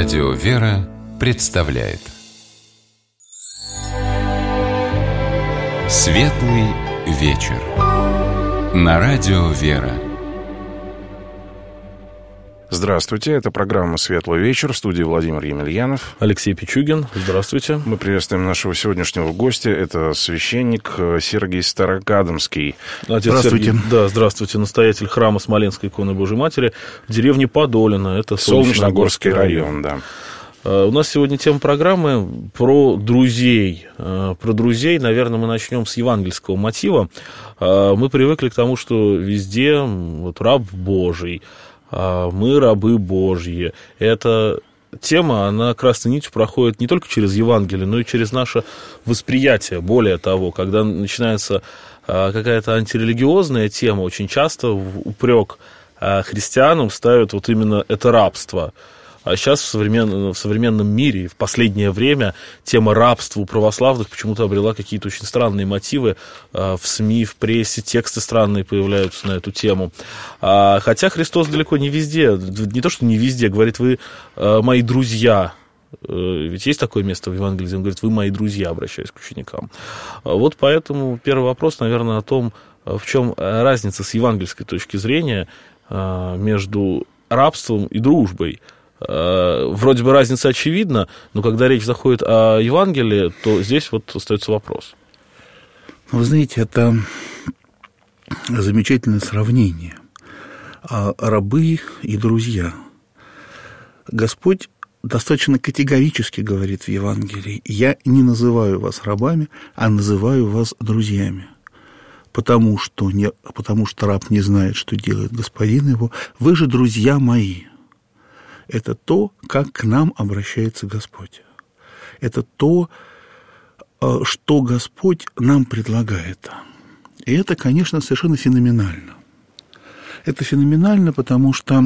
Радио «Вера» представляет Светлый вечер на Радио «Вера». Здравствуйте, это программа «Светлый вечер», в студии Владимир Емельянов. Алексей Пичугин, здравствуйте. Мы приветствуем нашего сегодняшнего гостя, это священник Сергий Старокадомский. Здравствуйте. Сергий, да, здравствуйте, настоятель храма Смоленской иконы Божией Матери в деревне Подолино, это Солнечногорский район, да. У нас сегодня тема программы про друзей. Про друзей, наверное, мы начнем с евангельского мотива. Мы привыкли к тому, что везде вот раб Божий, мы рабы Божьи. Эта тема, она красной нитью проходит не только через Евангелие, но и через наше восприятие. Более того, когда начинается какая-то антирелигиозная тема, очень часто в упрек христианам ставят вот именно это рабство. А сейчас в современном мире, в последнее время, тема рабства у православных почему-то обрела какие-то очень странные мотивы. В СМИ, в прессе тексты странные появляются на эту тему. Хотя Христос далеко не везде, не то что не везде, говорит: вы мои друзья. Ведь есть такое место в Евангелии, где он говорит: вы мои друзья, обращаясь к ученикам. Вот поэтому первый вопрос, наверное, о том, в чем разница с евангельской точки зрения между рабством и дружбой. Вроде бы разница очевидна, но когда речь заходит о Евангелии, то здесь вот остается вопрос. Вы знаете, это замечательное сравнение. Рабы и друзья. Господь достаточно категорически говорит в Евангелии: я не называю вас рабами, а называю вас друзьями. Потому что раб не знает, что делает господин его. Вы же друзья мои. Это то, как к нам обращается Господь. Это то, что Господь нам предлагает. И это, конечно, совершенно феноменально. Это феноменально, потому что,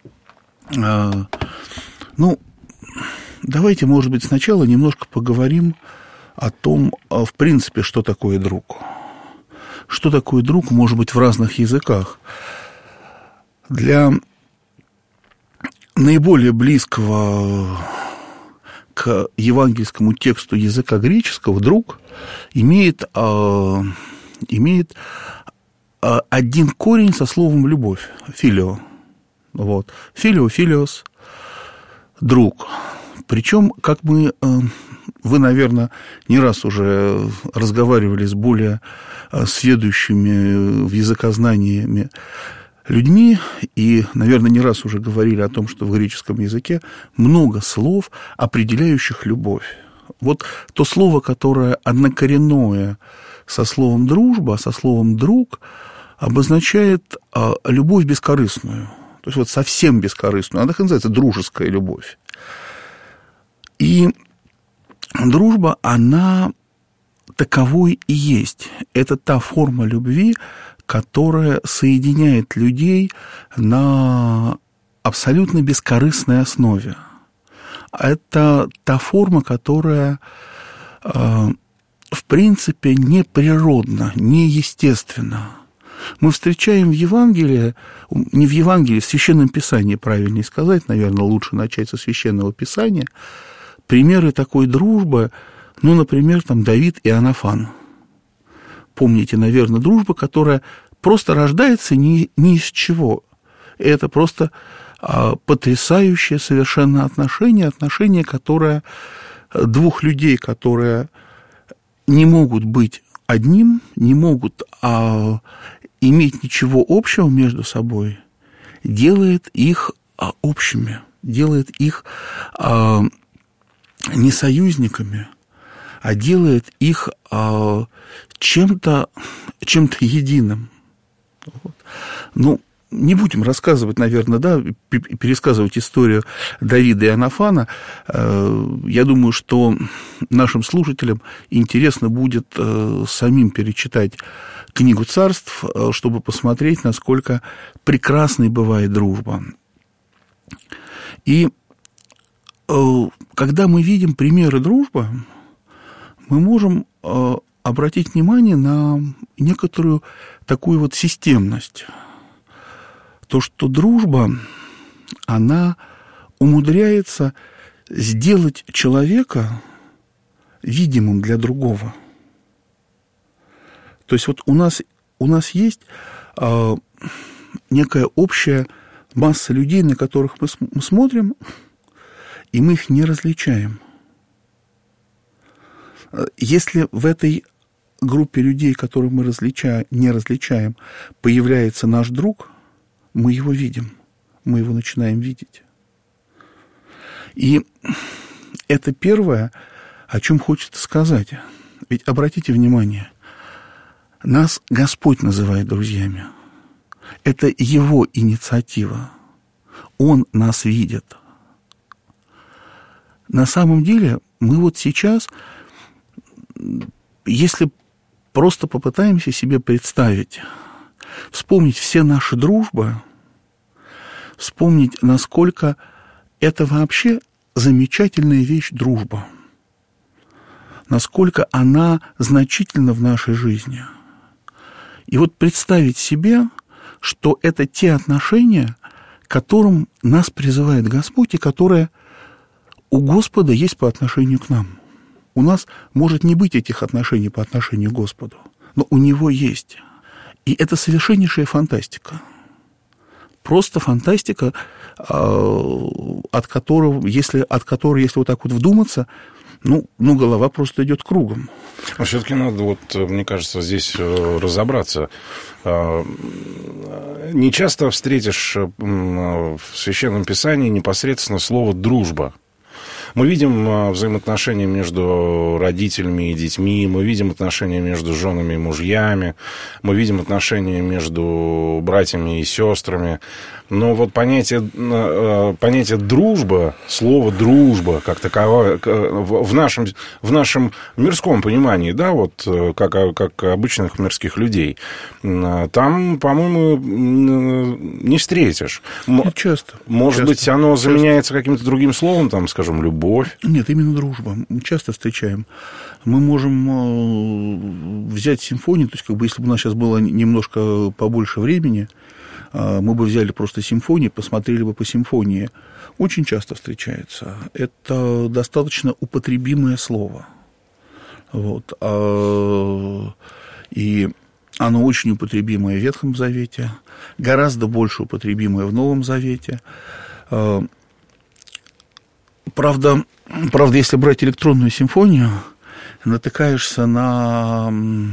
давайте, может быть, сначала немножко поговорим о том, в принципе, что такое друг. Что такое друг, может быть, в разных языках. Для наиболее близкого к евангельскому тексту языка греческого друг имеет один корень со словом «любовь» – «филио». Вот. «Филио», «филиос» – друг. Причем, как вы, наверное, не раз уже разговаривали с более сведущими в языкознании людьми, и, наверное, не раз уже говорили о том, что в греческом языке много слов, определяющих любовь. Вот то слово, которое однокоренное со словом «дружба», со словом «друг», обозначает любовь бескорыстную. То есть вот совсем бескорыстную. Она называется дружеская любовь. И дружба, она таковой и есть. Это та форма любви, которая соединяет людей на абсолютно бескорыстной основе. Это та форма, которая, в принципе, неприродна, неестественна. Мы встречаем в Евангелии, не в Евангелии, в Священном Писании, правильнее сказать, наверное, лучше начать со Священного Писания, примеры такой дружбы, например, Давид и Иоаннафан. Помните, наверное, дружба, которая просто рождается ни из чего. Это просто потрясающее совершенно отношение, которое двух людей, которые не могут быть одним, не могут иметь ничего общего между собой, делает их общими, делает их не союзниками, а делает их чем-то единым. Вот. Не будем рассказывать, наверное, пересказывать историю Давида и Иоаннафана. Я думаю, что нашим слушателям интересно будет самим перечитать книгу Царств, чтобы посмотреть, насколько прекрасной бывает дружба. И когда мы видим примеры дружбы, мы можем обратить внимание на некоторую такую вот системность. То, что дружба, она умудряется сделать человека видимым для другого. То есть вот у нас есть некая общая масса людей, на которых мы смотрим, и мы их не различаем. Если в этой группе людей, которых мы не различаем, появляется наш друг, мы его видим, мы его начинаем видеть. И это первое, о чем хочется сказать. Ведь обратите внимание, нас Господь называет друзьями. Это Его инициатива. Он нас видит. На самом деле, мы вот сейчас, если просто попытаемся себе представить, вспомнить все наши дружбы, вспомнить, насколько это вообще замечательная вещь дружба, насколько она значительна в нашей жизни. И вот представить себе, что это те отношения, к которым нас призывает Господь, и которые у Господа есть по отношению к нам. У нас может не быть этих отношений по отношению к Господу, но у Него есть. И это совершеннейшая фантастика. Просто фантастика, от которой, если вот так вот вдуматься, ну, голова просто идет кругом. Но все-таки надо, вот, мне кажется, здесь разобраться. Не часто встретишь в Священном Писании непосредственно слово «дружба». Мы видим взаимоотношения между родителями и детьми, мы видим отношения между женами и мужьями, мы видим отношения между братьями и сестрами. Но вот понятие дружба, слово дружба, как таковое, в нашем мирском понимании, да, вот как обычных мирских людей, там, по-моему, не встретишь. Часто. Может быть, оно заменяется каким-то другим словом, там, скажем, любовь? Нет, именно дружба. Мы часто встречаем. Мы можем взять симфонию, то есть, как бы, если бы у нас сейчас было немножко побольше времени, мы бы взяли просто симфонию, посмотрели бы по симфонии. Очень часто встречается. Это достаточно употребимое слово. Вот. И оно очень употребимое в Ветхом Завете, гораздо больше употребимое в Новом Завете. Правда, если брать электронную симфонию, натыкаешься на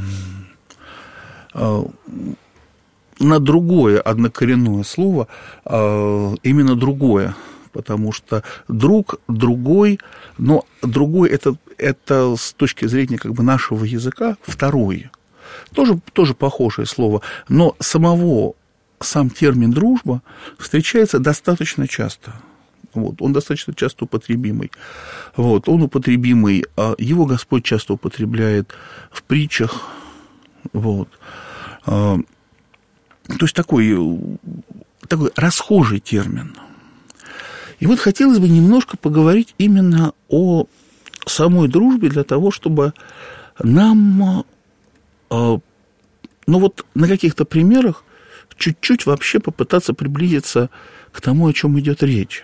другое однокоренное слово, именно другое, потому что друг, другой, но другой это с точки зрения как бы нашего языка второй. Тоже похожее слово, но сам термин «дружба» встречается достаточно часто. Вот, он достаточно часто употребимый. Вот, он употребимый, его Господь часто употребляет в притчах. Вот. То есть такой расхожий термин. И вот хотелось бы немножко поговорить именно о самой дружбе для того, чтобы нам, на каких-то примерах чуть-чуть вообще попытаться приблизиться к тому, о чем идет речь.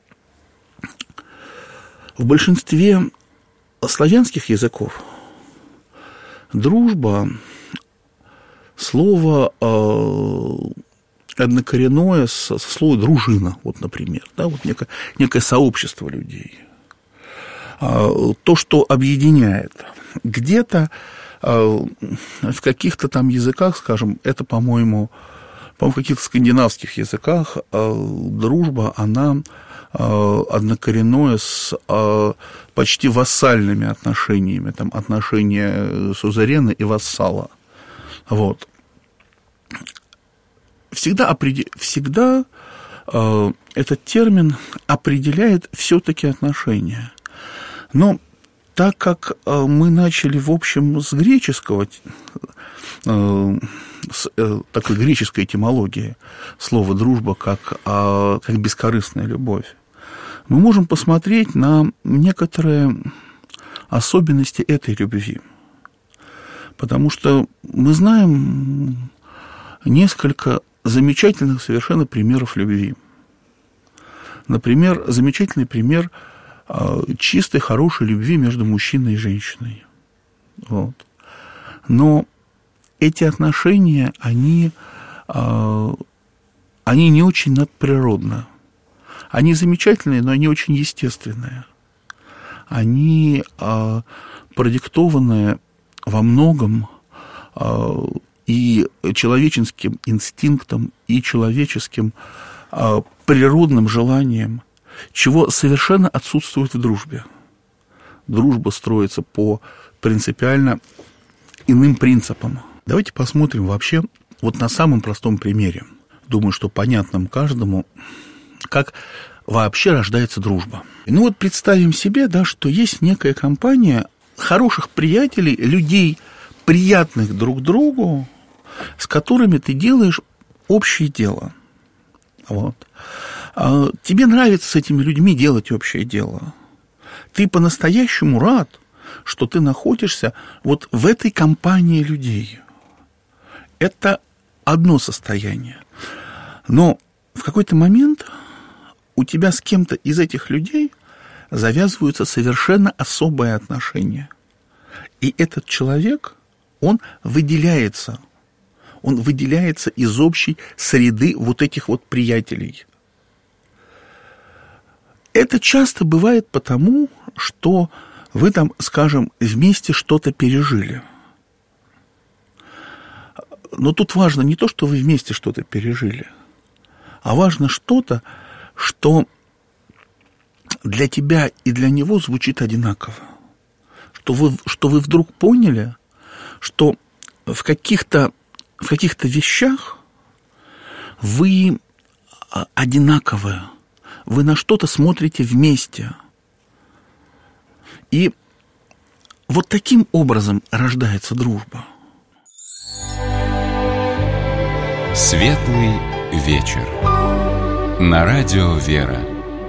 В большинстве славянских языков дружба — слово однокоренное со слова «дружина», вот, например, да, вот некое сообщество людей. То, что объединяет. Где-то в каких-то там языках, скажем, это, по-моему, в каких-то скандинавских языках дружба, она однокоренное с почти вассальными отношениями, там отношения сузерена и вассала. Вот. Всегда этот термин определяет все-таки отношения. Но так как мы начали, в общем, с греческого, с такой греческой этимологии слова «дружба» как бескорыстная любовь, мы можем посмотреть на некоторые особенности этой любви. Потому что мы знаем несколько замечательных совершенно примеров любви. Например, замечательный пример чистой, хорошей любви между мужчиной и женщиной. Вот. Но эти отношения, они не очень надприродны. Они замечательные, но они очень естественные. Они продиктованы во многом и человеческим инстинктом, и человеческим природным желанием, чего совершенно отсутствует в дружбе. Дружба строится по принципиально иным принципам. Давайте посмотрим вообще вот на самом простом примере. Думаю, что понятным каждому, как вообще рождается дружба. Ну вот представим себе, да, что есть некая компания хороших приятелей, людей, приятных друг другу, с которыми ты делаешь общее дело. Вот. Тебе нравится с этими людьми делать общее дело. Ты по-настоящему рад, что ты находишься вот в этой компании людей. Это одно состояние. Но в какой-то момент у тебя с кем-то из этих людей завязываются совершенно особые отношения. И этот человек, он выделяется из общей среды вот этих вот приятелей. Это часто бывает потому, что вы там, скажем, вместе что-то пережили. Но тут важно не то, что вы вместе что-то пережили, а важно что-то, что для тебя и для него звучит одинаково. Что вы вдруг поняли, что в каких-то вещах вы одинаковые, вы на что-то смотрите вместе. И вот таким образом рождается дружба. Светлый вечер. На радио «Вера».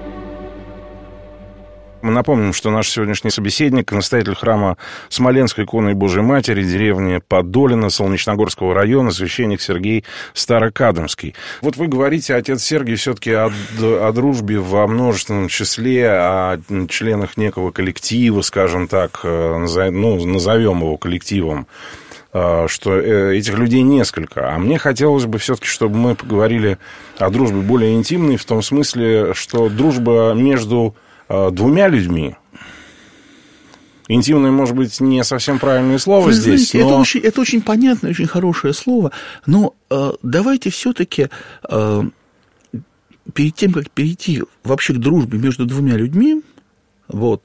Мы напомним, что наш сегодняшний собеседник, настоятель храма Смоленской иконы Божией Матери, деревни Подолино, Солнечногорского района, священник Сергей Старокадомский. Вот вы говорите, отец Сергий, все-таки о дружбе во множественном числе, о членах некого коллектива, скажем так, назовем его коллективом, что этих людей несколько. А мне хотелось бы все-таки, чтобы мы поговорили о дружбе более интимной, в том смысле, что дружба между двумя людьми. Интимное, может быть, не совсем правильное слово. Вы здесь, знаете, но... это очень понятное, очень хорошее слово, но давайте все-таки перед тем, как перейти вообще к дружбе между двумя людьми, вот,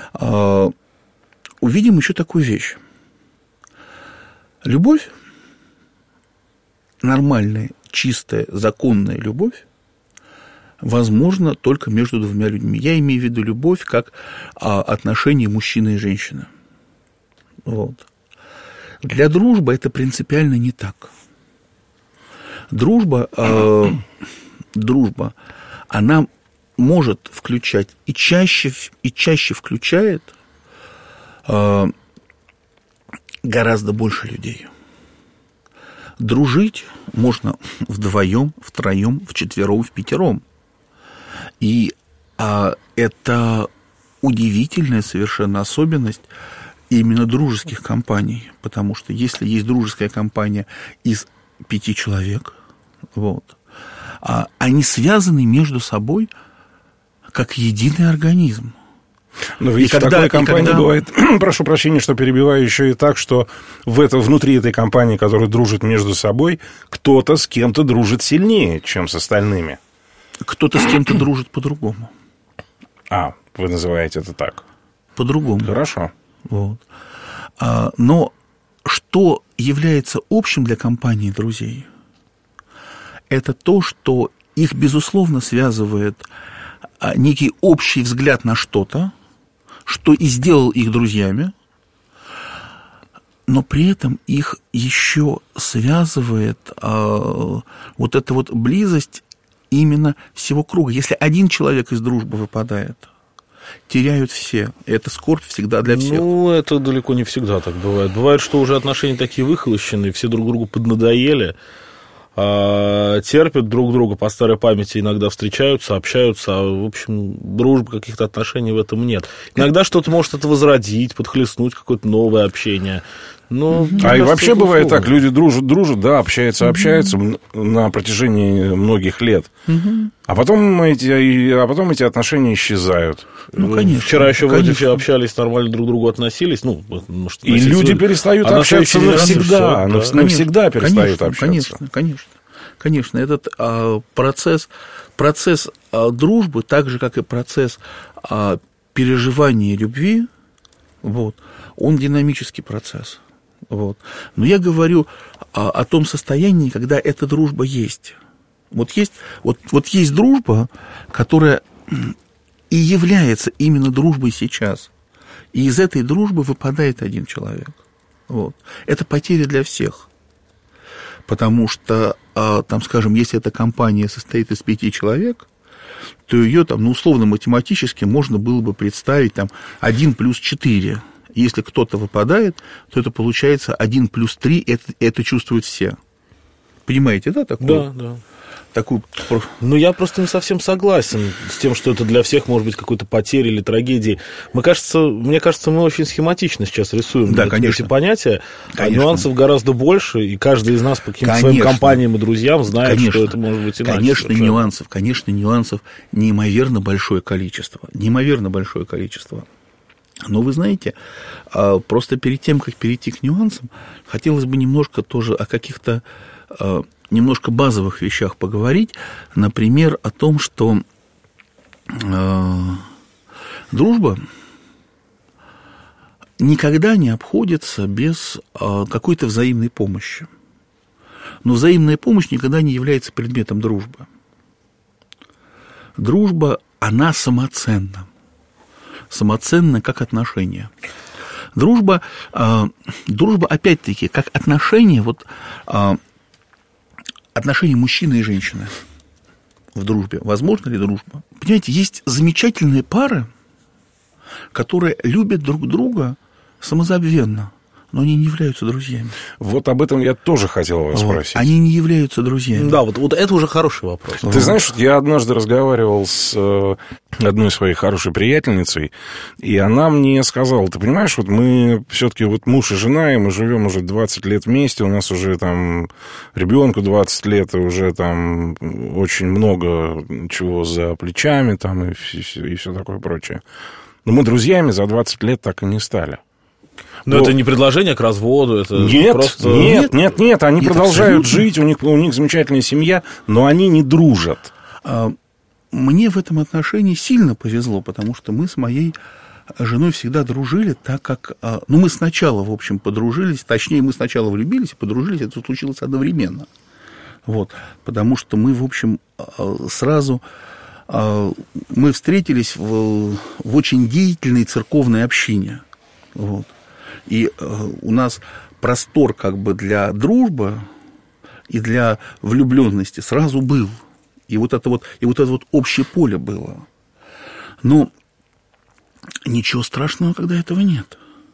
увидим еще такую вещь. Любовь, нормальная, чистая, законная любовь, возможно только между двумя людьми. Я имею в виду любовь как отношение мужчины и женщины. Вот. Для дружбы это принципиально не так. Дружба, она может включать и чаще включает гораздо больше людей. Дружить можно вдвоем, втроем, вчетвером, впятером. И это удивительная совершенно особенность именно дружеских компаний, потому что если есть дружеская компания из 5 человек, вот, они связаны между собой как единый организм. Но ведь в такой компании бывает, прошу прощения, что перебиваю, еще и так, что внутри этой компании, которая дружит между собой, кто-то с кем-то дружит сильнее, чем с остальными. Кто-то с кем-то дружит по-другому. Вы называете это так? По-другому. Хорошо. Вот. Но что является общим для компании друзей? Это то, что их, безусловно, связывает некий общий взгляд на что-то, что и сделал их друзьями, но при этом их еще связывает вот эта вот близость именно всего круга. Если один человек из дружбы выпадает, теряют все. Это скорбь всегда для всех. Это далеко не всегда так бывает. Бывает, что уже отношения такие выхолощенные, все друг другу поднадоели, терпят друг друга по старой памяти, иногда встречаются, общаются, а, в общем, дружбы, каких-то отношений в этом нет. Иногда что-то может это возродить, подхлестнуть, какое-то новое общение. Но, и вообще бывает так, люди дружат, да, общаются на протяжении многих лет, а потом эти отношения исчезают. Ну, конечно. Вчера еще вроде все общались, нормально друг к другу относились. Ну, может, и люди перестают общаться навсегда, навсегда перестают общаться. Конечно. Этот процесс дружбы, так же, как и процесс переживания любви, вот, он динамический процесс. Вот. Но я говорю о том состоянии, когда эта дружба есть. Вот есть дружба, которая и является именно дружбой сейчас. И из этой дружбы выпадает один человек. Вот. Это потеря для всех. Потому что, там, скажем, если эта компания состоит из 5 человек, то ее там, условно-математически можно было бы представить там 1 плюс 4. Если кто-то выпадает, то это получается 1 плюс 3, это чувствуют все. Понимаете, да, такую? Да. Такую... Ну, я просто не совсем согласен с тем, что это для всех может быть какой-то потерей или трагедией. Мне кажется, мы очень схематично сейчас рисуем эти понятия. Конечно. Нюансов гораздо больше, и каждый из нас по каким-то своим компаниям и друзьям знает, что это может быть иначе. Конечно, нюансов неимоверно большое количество. Но вы знаете, просто перед тем, как перейти к нюансам, хотелось бы немножко тоже о каких-то немножко базовых вещах поговорить. Например, о том, что дружба никогда не обходится без какой-то взаимной помощи. Но взаимная помощь никогда не является предметом дружбы. Дружба, она самоценна. Самоценна как отношение. Дружба, опять-таки, как отношение, отношения мужчины и женщины в дружбе. Возможно ли дружба? Понимаете, есть замечательные пары, которые любят друг друга самозабвенно, но они не являются друзьями. Вот об этом я тоже хотел вас спросить. Они не являются друзьями. Да, вот это уже хороший вопрос. Ты знаешь, я однажды разговаривал с одной своей хорошей приятельницей, и она мне сказала: ты понимаешь, вот мы все-таки муж и жена, и мы живем уже 20 лет вместе, у нас уже там ребенку 20 лет, и уже там очень много чего за плечами там, и все такое прочее. Но мы друзьями за 20 лет так и не стали. Но это не предложение к разводу, это просто... Нет, они продолжают жить, у них замечательная семья, но они не дружат. Мне в этом отношении сильно повезло, потому что мы с моей женой всегда дружили, так как... мы сначала, в общем, подружились, точнее, мы сначала влюбились и подружились, это случилось одновременно. Вот, потому что мы, в общем, сразу... Мы встретились в очень деятельной церковной общине, вот. И у нас простор как бы для дружбы и для влюбленности сразу был. И вот это общее поле было. Но ничего страшного, когда этого нет.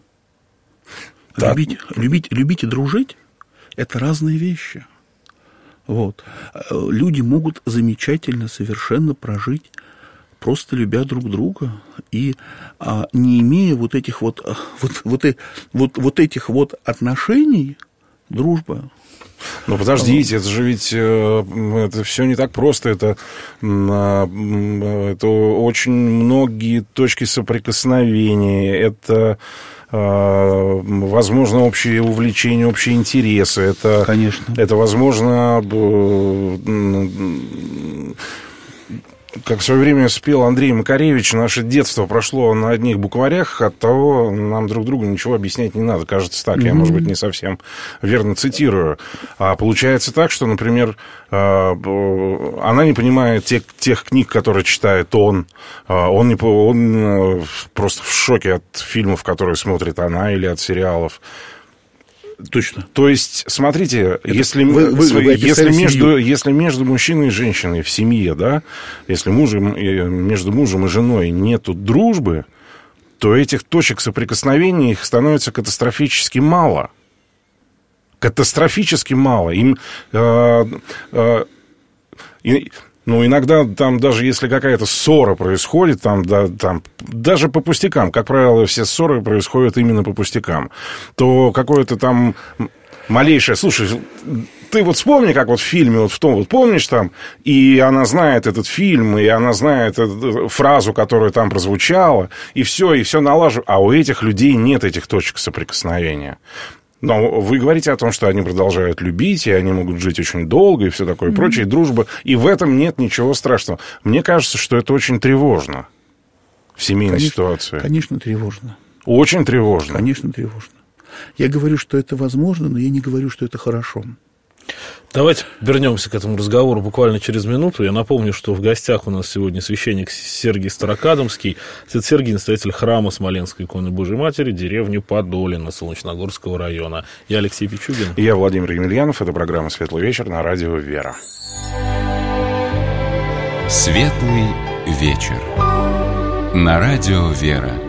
Любить и дружить – это разные вещи. Вот. Люди могут замечательно совершенно прожить, просто любя друг друга и не имея этих отношений, дружба. Но подождите, это же ведь это все не так просто. Это очень многие точки соприкосновения. Это, возможно, общие увлечения, общие интересы. Это, конечно. Это, возможно, как в свое время спел Андрей Макаревич, наше детство прошло на одних букварях, оттого нам друг другу ничего объяснять не надо. Кажется так, я, может быть, не совсем верно цитирую. А получается так, что, например, она не понимает тех книг, которые читает он просто в шоке от фильмов, которые смотрит она, или от сериалов. Точно. То есть, смотрите, если между мужчиной и женщиной в семье, да, если между мужем и женой нету дружбы, то этих точек соприкосновения их становится катастрофически мало. Катастрофически мало. Им... иногда там даже если какая-то ссора происходит, там даже по пустякам, как правило, все ссоры происходят именно по пустякам, то какое-то там малейшее... Слушай, ты вот вспомни, как вот в фильме, вот в том, вот помнишь там, и она знает этот фильм, и она знает эту фразу, которая там прозвучала, и все налажу. А у этих людей нет этих точек соприкосновения. Но вы говорите о том, что они продолжают любить, и они могут жить очень долго, и все такое прочее, и дружба. И в этом нет ничего страшного. Мне кажется, что это очень тревожно в семейной ситуации. Конечно, тревожно. Очень тревожно. Конечно, тревожно. Я говорю, что это возможно, но я не говорю, что это хорошо. Давайте вернемся к этому разговору буквально через минуту. Я напомню, что в гостях у нас сегодня священник Сергий Старокадомский, отец Сергий, настоятель храма Смоленской иконы Божией Матери, деревни Подолино Солнечногорского района. Я Алексей Пичугин. И я Владимир Емельянов. Это программа «Светлый вечер» на радио «Вера». Светлый вечер на радио «Вера».